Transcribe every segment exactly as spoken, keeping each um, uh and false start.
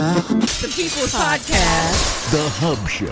The People's Podcast. The Hub Show.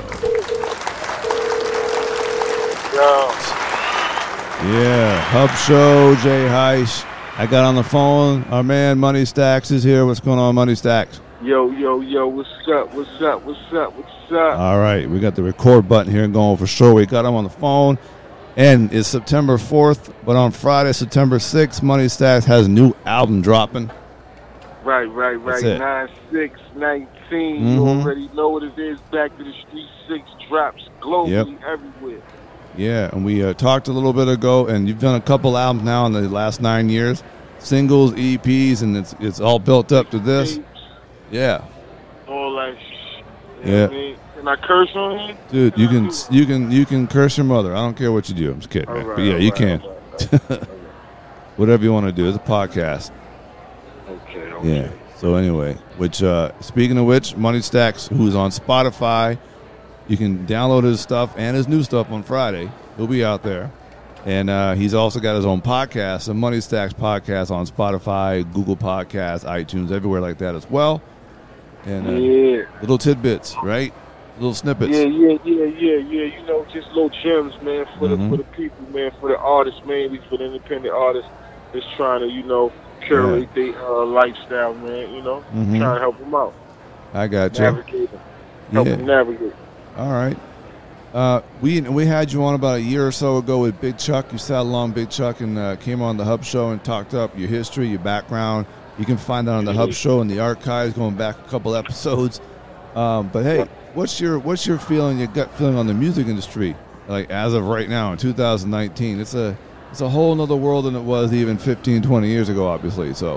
Yo. Yeah, Hub Show, Jay Heish. I got on the phone. Our man Money Stacks is here. What's going on, Money Stacks? Yo, yo, yo, what's up, what's up, what's up, what's up? All right, we got the record button here going for sure. We got him on the phone. And it's September fourth, but on Friday, September sixth, Money Stacks has a new album dropping. Right, right, right. nine six nineteen. Mm-hmm. You already know what it is. Back to the Street six drops globally yep. everywhere. Yeah, and we uh, talked a little bit ago, and you've done a couple albums now in the last nine years. Singles, E Ps, and it's it's all built up to this. Yeah. All that shit. Yeah. I mean? Can I curse on here? Dude, you can you can you can curse your mother. I don't care what you do. I'm just kidding, man. Right, but yeah, you right, can. Right, right, right. Whatever you want to do. It's a podcast. Okay, okay. Yeah. So anyway, which uh, speaking of which, Money Stacks, who's on Spotify, you can download his stuff and his new stuff on Friday. He'll be out there. And uh, he's also got his own podcast, the Money Stacks podcast on Spotify, Google Podcasts, iTunes, everywhere like that as well. And uh, yeah. little tidbits, right? Little snippets. Yeah, yeah, yeah, yeah, yeah. You know, just little gems, man, for mm-hmm. the for the people, man, for the artists, mainly for the independent artists that's trying to, you know, curate yeah. their uh, lifestyle, man. You know, mm-hmm. trying to help them out. I got you. Navigate them. Help yeah. them navigate. All right. Uh, we we had you on about a year or so ago with Big Chuck. You sat along Big Chuck and uh, came on the Hub Show and talked up your history, your background. You can find that on the Hub Show in the archives, going back a couple episodes. Um, but hey, what's your what's your feeling, your gut feeling on the music industry, like as of right now in two thousand nineteen? It's a it's a whole nother world than it was even fifteen, twenty years ago, obviously. So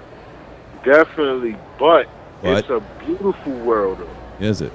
definitely, but, but it's a beautiful world. Though. Is it?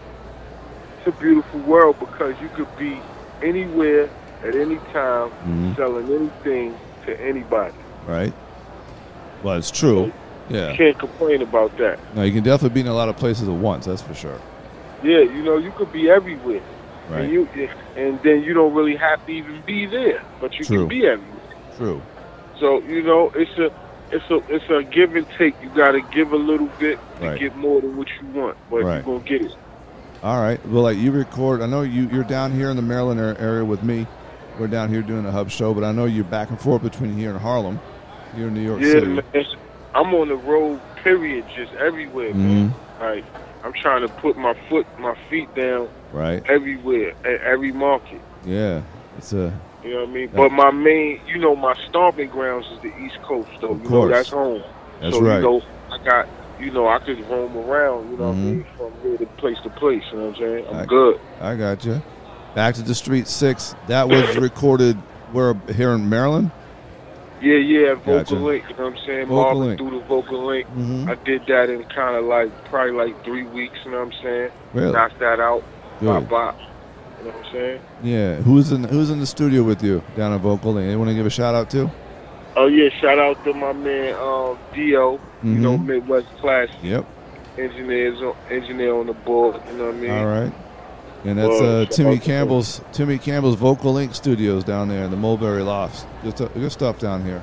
It's a beautiful world because you could be anywhere at any time, mm-hmm. selling anything to anybody. Right. Well, it's true. Yeah. You can't complain about that. No, you can definitely be in a lot of places at once. That's for sure. Yeah, you know, you could be everywhere, right? And you, and then you don't really have to even be there, but you true. can be everywhere. True. So you know, it's a, it's a, it's a give and take. You got to give a little bit to right. get more than what you want, but right. you're gonna get it. All right. Well, like you record, I know you you're down here in the Maryland area with me. We're down here doing a Hub Show, but I know you're back and forth between here and Harlem. Here in New York yeah, City. Man, I'm on the road, period, just everywhere, mm-hmm. man. Like, I'm trying to put my foot, my feet down right. everywhere, at every market. Yeah, it's a... You know what I mean? But my main, you know, my stomping grounds is the East Coast, though. Of you course. know, that's home. That's so, right. you know, I got, you know, I could roam around, you know mm-hmm. what I mean, from here to place to place, you know what I'm saying? I'm I, good. I got you. Back to the Street six. That was recorded where, here in Maryland? Yeah, yeah, Vocal gotcha. Link, you know what I'm saying? Vocal Marvin Link. through the Vocal Link. Mm-hmm. I did that in kind of like, probably like three weeks, you know what I'm saying? Really? Knocked that out. Good. Bop, bop. You know what I'm saying? Yeah. Who's in Who's in the studio with you down at Vocal Link? Anyone to give a shout out to? Oh, yeah, shout out to my man, um, Dio, mm-hmm. you know, Midwest Classic. Yep. Engineers, on, engineer on the board, you know what I mean? All right. And that's uh, Timmy Campbell's Timmy Campbell's Vocal Link Studios down there in the Mulberry Lofts. Good, st- good stuff down here.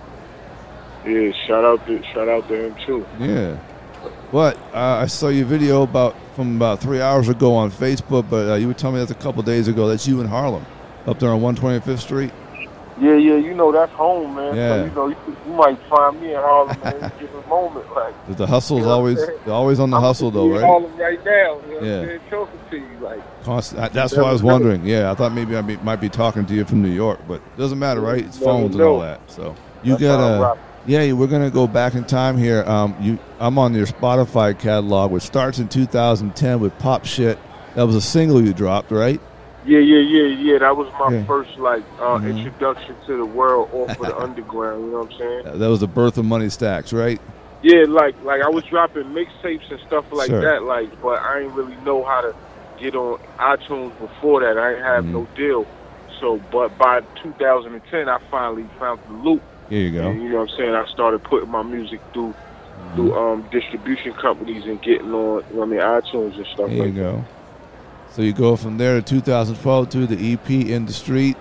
Yeah, shout out to shout out to him too. Yeah. But uh, I saw your video about from about three hours ago on Facebook. But uh, you were telling me that's a couple days ago. That's you in Harlem, up there on one twenty-fifth Street. Yeah, yeah, you know that's home, man. Yeah. So, you know, you, you might find me in Harlem at any given moment, like. The hustle's you know always always on the I'm hustle though, right? In Harlem right now, you know what Yeah. I'm saying? Talking to you, like. Constant, that's what I was wondering. Yeah, I thought maybe I be, might be talking to you from New York, but it doesn't matter, right? It's phones and all that. So you got a. Yeah, we're gonna go back in time here. Um, you, I'm on your Spotify catalog, which starts in two thousand ten with Pop Shit. That was a single you dropped, right? Yeah, yeah, yeah, yeah. That was my yeah. first like uh, mm-hmm. introduction to the world off of the underground. You know what I'm saying? That was the birth of Money Stacks, right? Yeah, like like I was dropping mixtapes and stuff like sure. that, like, but I didn't really know how to get on iTunes before that. I didn't have mm-hmm. no deal. So, but by two thousand ten, I finally found the loop. Here you go. And, you know what I'm saying? I started putting my music through mm-hmm. through um, distribution companies and getting on, you know what I mean, iTunes and stuff There like you go. that. So you go from there to two thousand twelve to the E P In the Street.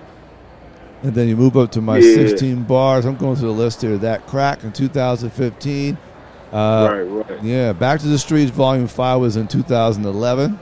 And then you move up to My yeah. sixteen Bars. I'm going through the list here. That Crack in two thousand fifteen. Uh, right, right. Yeah, Back to the Streets Volume five was in two thousand eleven.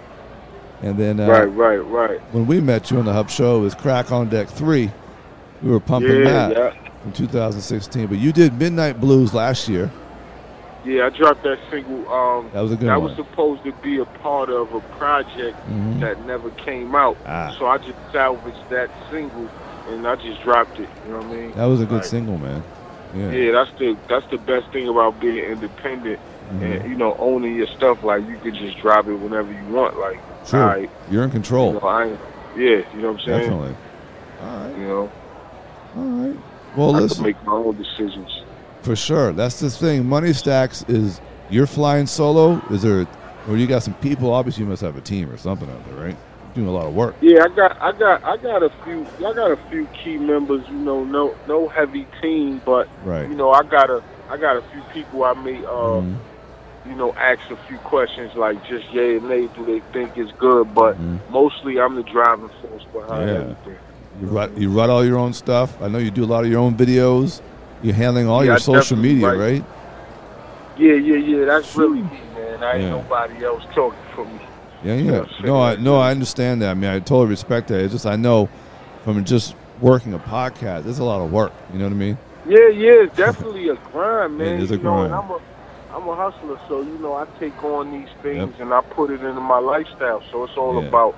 And then uh, right, right, right. when we met you on the Hub Show, it was Crack on Deck three. We were pumping yeah, that yeah. in two thousand sixteen. But you did Midnight Blues last year. Yeah, I dropped that single. Um, that was a good that one. was supposed to be a part of a project mm-hmm. that never came out. Ah. So I just salvaged that single and I just dropped it. You know what I mean? That was a good like, single, man. Yeah. yeah, that's the that's the best thing about being independent mm-hmm. and you know owning your stuff. Like you could just drop it whenever you want. Like, sure, all right, you're in control. You know, I, yeah, you know what I'm saying? Definitely. All right. You know. All right. Well, I listen. can make my own decisions. For sure, that's the thing. Money Stacks is you're flying solo. Is there, or you got some people? Obviously, you must have a team or something out there, right? Doing a lot of work. Yeah, I got, I got, I got a few. I got a few key members. You know, no, no heavy team, but right. you know, I got a, I got a few people I may, uh, mm-hmm. you know, ask a few questions like just yay and nay. Do they think it's good? But mm-hmm. mostly, I'm the driving force behind yeah. everything. You write, you write all your own stuff. I know you do a lot of your own videos. You're handling all yeah, your I social media, write. right? Yeah, yeah, yeah. That's really me, man. I ain't yeah. nobody else talking for me. Yeah, yeah. You know no, I no, I understand that. I mean, I totally respect that. It's just I know from just working a podcast, there's a lot of work. You know what I mean? Yeah, yeah. It's definitely a grind, man. It is a you know, grind. And I'm a, I'm a hustler, so you know, I take on these things yep. and I put it into my lifestyle. So it's all yeah. about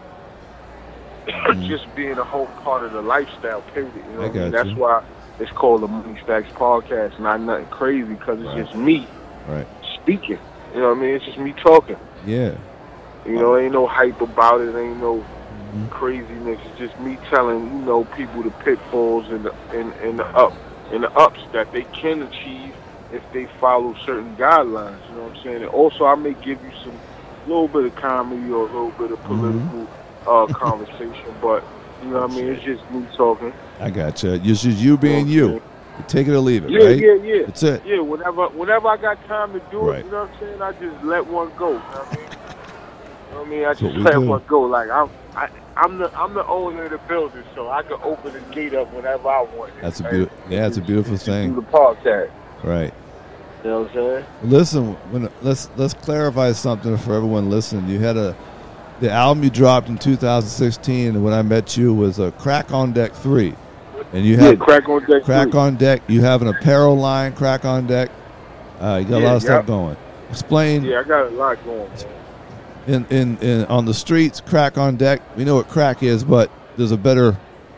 mm-hmm. just being a whole part of the lifestyle. Period. You know I what I mean? got That's you. why it's called the Money Stacks Podcast, not nothing crazy, because it's right. just me right. speaking. You know what I mean? It's just me talking. Yeah. You know, ain't no hype about it. Ain't no mm-hmm. craziness. It's just me telling you know people the pitfalls and the and, and the up and the ups that they can achieve if they follow certain guidelines. You know what I'm saying? And also, I may give you some little bit of comedy or a little bit of political mm-hmm. uh, conversation, but you know what I mean? It's just me talking. I got you. It's just you being you. you. Take it or leave it, yeah, right? Yeah, yeah, yeah. That's it. Yeah, whenever, whenever I got time to do right. it, you know what I'm saying? I just let one go. You know what I mean? You know what I mean? I That's just what let do. one go. Like I'm, I, I'm the, I'm the owner of the building, so I can open the gate up whenever I want. That's a beautiful, yeah, that's a beautiful thing. Do the podcast. Right. You know what I'm saying? Listen, when, let's let's clarify something for everyone listening. You had a the album you dropped in two thousand sixteen, and when I met you was a Crack on Deck three, and you have yeah, Crack on Deck. Crack three. on Deck. You have an apparel line, Crack on Deck. Uh, you got yeah, a lot of yep. stuff going. Explain. Yeah, I got a lot going. Man. In, in in on the streets, Crack on Deck. We know what crack is, but there's a better.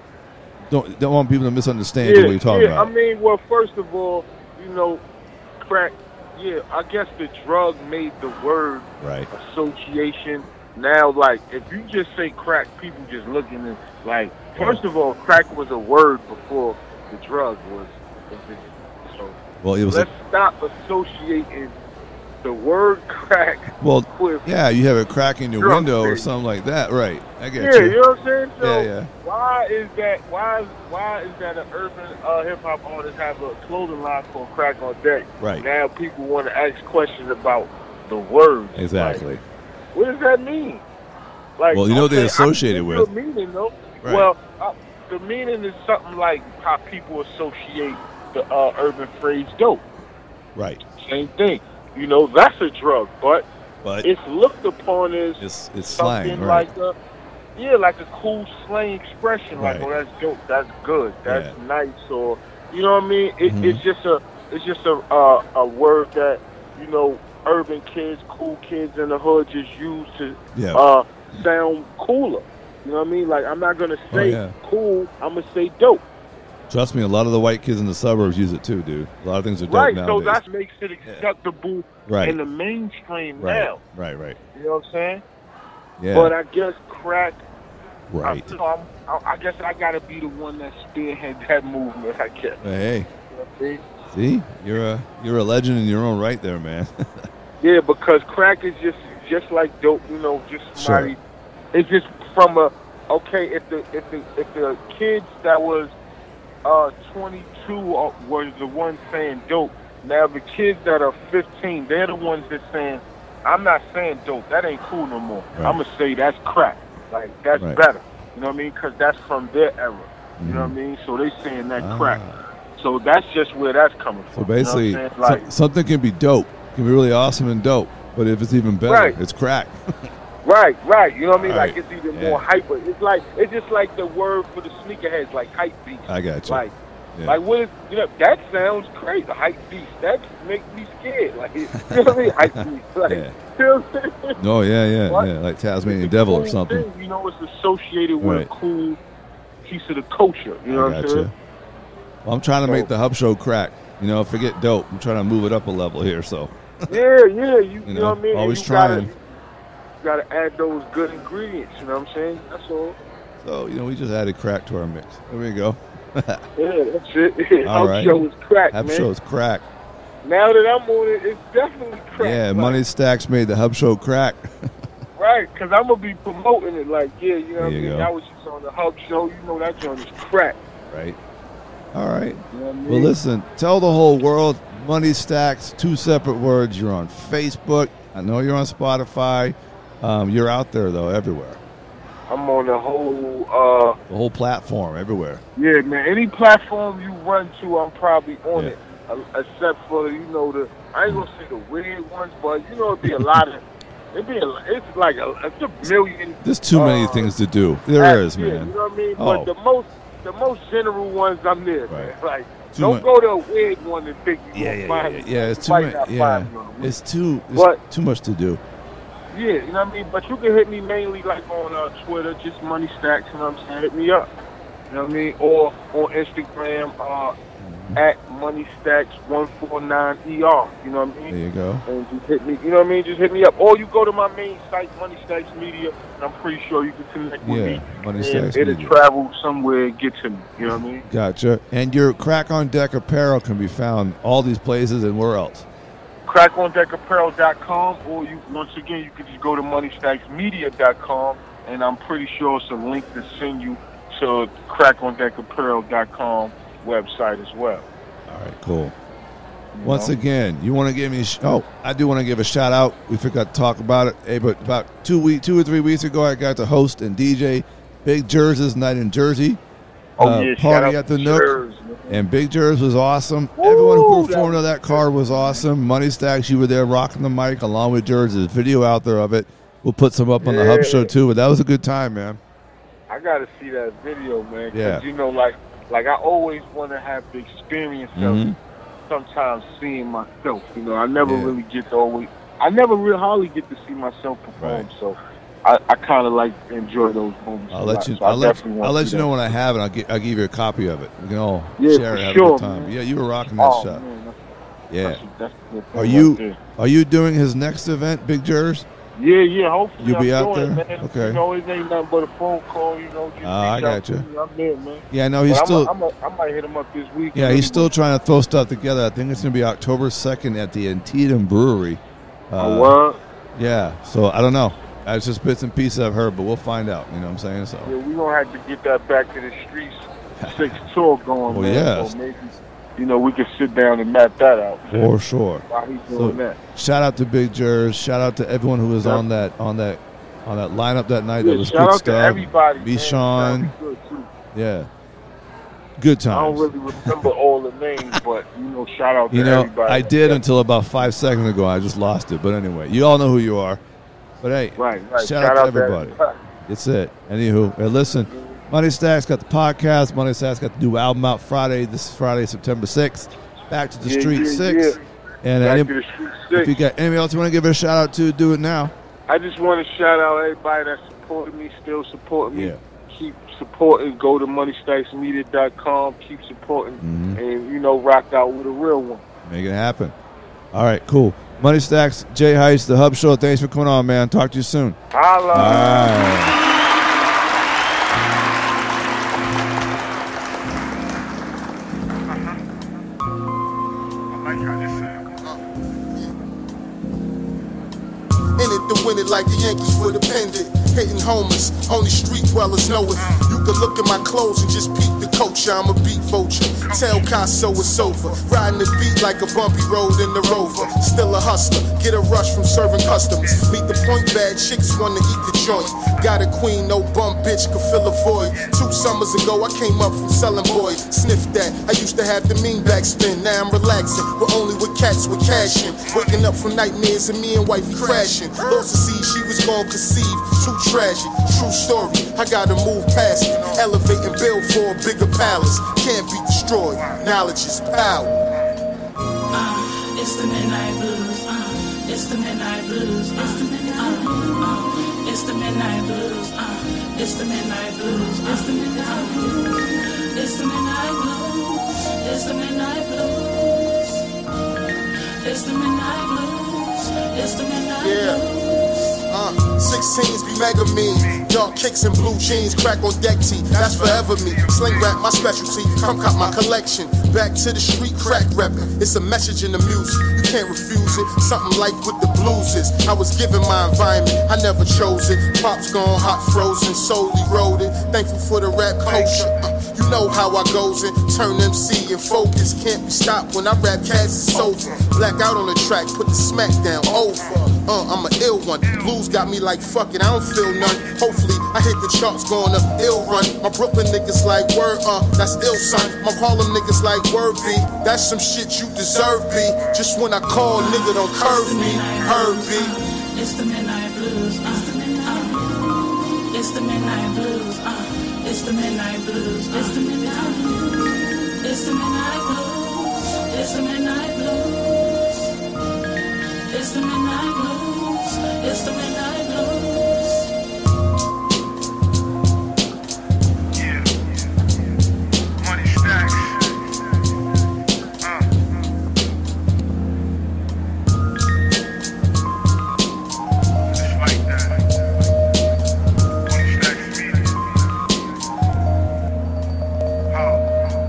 Don't don't want people to misunderstand yeah, what you're talking yeah, about. I mean, well, first of all, you know, crack. Yeah, I guess the drug made the word right. association. Now, like, if you just say crack, people just looking at, like, first of all, crack was a word before the drug was. So well, it was. let's a, stop associating the word crack. Well, with yeah, you have a crack in your drug window or thing. something like that, right? I get Yeah, you. you know what I'm saying? So yeah, yeah. why is that? Why is why is that an urban uh, hip hop artist have a clothing line called Crack on Deck? Right. Now people want to ask questions about the words. Exactly. Like, what does that mean? Like, well, you know okay, they're associated I can with. give you a meaning, though. Right. Well, uh, the meaning is something like how people associate the uh, urban phrase dope. Right. Same thing. You know, that's a drug, but, but it's looked upon as it's, it's something slang, right. like a, yeah, like a cool slang expression. Like, right. oh, that's dope, that's good, that's yeah. nice, or you know what I mean? It, mm-hmm. It's just a, it's just a, uh, a word that you know, urban kids, cool kids in the hood just use to yeah. uh, sound cooler. You know what I mean? Like, I'm not gonna say oh, yeah. cool. I'm gonna say dope. Trust me, a lot of the white kids in the suburbs use it too, dude. A lot of things are dope right, nowadays. so that makes it acceptable right. in the mainstream right. now. Right, right. You know what I'm saying? Yeah. But I guess crack. Right. I, you know, I'm, I, I guess I gotta be the one that spearhead that movement. I guess. Hey. You know what I mean? See, you're a you're a legend in your own right, there, man. Yeah, because crack is just just like dope. You know, just somebody. Sure. It's just from a okay. If the if the if the kids that was uh twenty-two was the ones saying dope, now the kids that are fifteen, they're the ones that saying, I'm not saying dope. That ain't cool no more. Right. I'm gonna say that's crack. Like that's right. better. You know what I mean? Because that's from their era. Mm-hmm. You know what I mean? So they saying that ah. crack. So that's just where that's coming from. So basically, you know what I'm saying? Like, so, something can be dope, can be really awesome and dope. But if it's even better, Right. it's crack. Right, right. You know what I mean? Right. Like it's even Yeah. more hyper. It's like it's just like the word for the sneakerheads, like hype beast. I got you. Like, Yeah. like what is you know? That sounds crazy. Hype beast. That makes me scared. Like, you know what I mean? Hype beast. Like, Yeah. you know what I'm saying? Oh, yeah, yeah, What? yeah. Like Tasmanian It's a Devil or cool something. thing, you know, it's associated with Right. a cool piece of the culture. You know I what I'm gotcha. saying? Well, I'm trying to make So- the Hub Show crack. You know, forget dope. I'm trying to move it up a level here. So, Yeah, yeah. You, you, you know, know, what I mean? And always you gotta- trying. You gotta add those good ingredients. You know what I'm saying? That's all. So, you know, we just added crack to our mix. There we go. Yeah, that's it. All Hub right. show is crack, Hub man. Show's crack. Now that I'm on it, it's definitely crack. Yeah, like, Money Stacks made the Hub Show crack. Right, because I'm going to be promoting it like, yeah, you know what I There you mean? go. That was just on the Hub show. You know that joint is crack. Right. All right. You know what I mean? Well, listen, tell the whole world, Money Stacks, two separate words. You're on Facebook. I know you're on Spotify. Um, you're out there, though, everywhere. I'm on the whole, uh, The whole platform, everywhere. yeah, man, any platform you run to, I'm probably on Yeah. it. Uh, except for, you know, the, I ain't going to say the weird ones, but, you know, it'd be a lot of, it'd be a, it's like a, it's a million. There's too many uh, things to do. There apps, is, yeah, man. You know what I mean? Oh. But the most, the most general ones, I'm there, man. Right. Like, Too don't much- go to a weird one and think you Yeah, gonna yeah, find yeah, it. yeah. It's You too might much. not Yeah, find it on a it's too. It's But- too much to do. Yeah, you know what I mean? But you can hit me mainly like on uh, Twitter, just Money Stacks, you know what I'm saying? Hit me up. You know what I mean? Or on Instagram, uh, at Money Stacks one four nine E R. You know what I There mean? you go. And just hit me, you know what I mean? Just hit me up. Or you go to my main site, Money Stacks Media, and I'm pretty sure you can connect with Yeah, me. Money and Stacks it'll Media. travel somewhere and get to me. You know what I mean? Gotcha. And your Crack on Deck apparel can be found all these places and where else? crack on deck apparel dot com, or you once again you can just go to money stacks media dot com, and I'm pretty sure it's a link to send you to crack on deck apparel dot com website as well. All right, cool. you Once know? again, you want to give me? Sh- oh, I do want to give a shout out. We forgot to talk about it. Hey, but about two week, two or three weeks ago, I got to host and D J Big Jersey's night in Jersey. oh uh, yeah, shout party out at the to Nook. Jers, man. And Big Jers was awesome. Woo, Everyone who that performed on was that card was awesome. Money Stacks, you were there rocking the mic along with Jers. There's video out there of it. We'll put some up on the Hub Yeah. Show too. But that was a good time, man. I gotta see that video, man. 'cause, Yeah. you know, like like I always want to have the experience Mhm. of sometimes seeing myself. You know, I never Yeah. really get to always. I never really hardly get to see myself perform. Right. So I, I kind of like to enjoy those moments. I'll a let lot. you. So I I'll let. definitely I'll wanna let do you know that. when I have it. I'll, get, I'll give you a copy of it. We can all Yeah, share for it, have sure, a good time. man. Yeah, you were rocking that Oh, shot. man, that's, Yeah. that's, that's the thing Are you- right there. Are you doing his next event, Big Jers? Yeah, yeah. Hopefully, You I'm be out doing there? it, man. Okay. You know, it ain't nothing but a phone call. You know, just Ah, I reach out gotcha. to me. I'm there, man. Yeah, I know he's But still. I'm a, I'm a, I might hit him up this week. Yeah, he's still trying to throw stuff together. I think it's going to be October second at the Antietam Brewery. A Uh, word. yeah, so I don't know. That's just bits and pieces I've heard, but we'll find out. You know what I'm saying? So Yeah, we gonna have to get that back to the streets six tour going, Well, man. yes. So maybe, you know, we can sit down and map that out. for sure. While he's doing So, that. shout out to Big Jers. Shout out to everyone who was Yep. on that on that on that lineup that night. Yeah, that was shout good out stuff. to everybody. B. man. Sean. Sounds good, too. Yeah, good I don't times. really remember all the names, but you know, shout out to You know, everybody. I did Yeah. until about five seconds ago. I just lost it. But anyway, you all know who you are. But hey, Right, right. shout out to everybody. everybody. It's it. Anywho, hey, listen, Money Stacks got the podcast. Money Stacks got the new album out Friday. This is Friday, September sixth. Back to the Yeah, Street yeah, six. yeah. And Back any, to the street if you six. got anything else you want to give a shout out to, do it now. I just want to shout out everybody that supported me, still supporting me. Yeah. Keep supporting. Go to money stacks media dot com. Keep supporting. Mhm. And, you know, rock out with a real one. Make it happen. All right, cool. Money Stacks, Jay Heist, The Hub Show. Thanks for coming on, man. Talk to you soon. Holla. All right. I like how this sounds. In it the win it like the Yankees for the pendant. Hating homeless, only street dwellers know it. You can look at my clothes and just peep the culture. I'm a beat vulture. Tell Casso it's over. Riding the beat like a bumpy road in the Rover. Still a hustler, get a rush from serving customers. Meet the point, bad chicks wanna eat the joint. Got a queen, no bum bitch could fill a void. Two summers ago I came up from selling boy. Sniff that, I used to have the mean backspin. Now I'm relaxing, but only with cats with cash in. Waking up from nightmares and me and wifey crashing. Lost to see she was gonna conceive. Too tragic, true story. I gotta move past it. Elevate and build for a bigger palace. Can't be destroyed. Knowledge is power. Uh, it's the midnight blues. Uh, it's the midnight blues. Uh, it's the midnight blues. Uh, it's the midnight blues. Uh, it's the midnight blues. Uh, it's the midnight blues. It's the midnight blues. It's the midnight blues. It's the midnight blues. It's the midnight blues. Uh, sixteens be mega mean. Dark kicks and blue jeans, crack on deck tee. That's forever me. Sling rap my specialty. Come cop my collection. Back to the street, crack reppin'. It's a message in the music. You can't refuse it. Something like what the blues is. I was given my environment. I never chose it. Pops gone hot, frozen, solely wrote it. Thankful for the rap culture. Uh, you know how I goes in. Turn M C and focus. Can't be stopped when I rap cats. It's over. Black out on the track. Put the smack down. Over. Uh, I'm an ill one. Blues got me like fuck it. I don't feel none. Hopefully I hit the charts going up ill run. My Brooklyn niggas like word uh, that's ill son. My Harlem niggas like word B. That's some shit you deserve B. Just when I call nigga don't curve me. Herb B. It's the midnight blues. Uh, uh, it's the midnight blues. Uh, it's the midnight blues. Uh, it's the midnight blues. It's the midnight blues. It's the midnight blues. It's the midnight blues. It's the midnight blues. Yeah. Money stacks. Uh. Just like that. Money stacks media. How?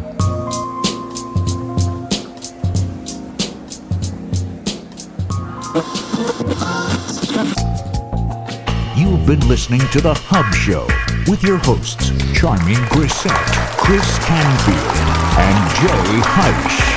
You've been listening to The Hub Show with your hosts, Charming Grisette, Chris Canfield, and Jay Heisch.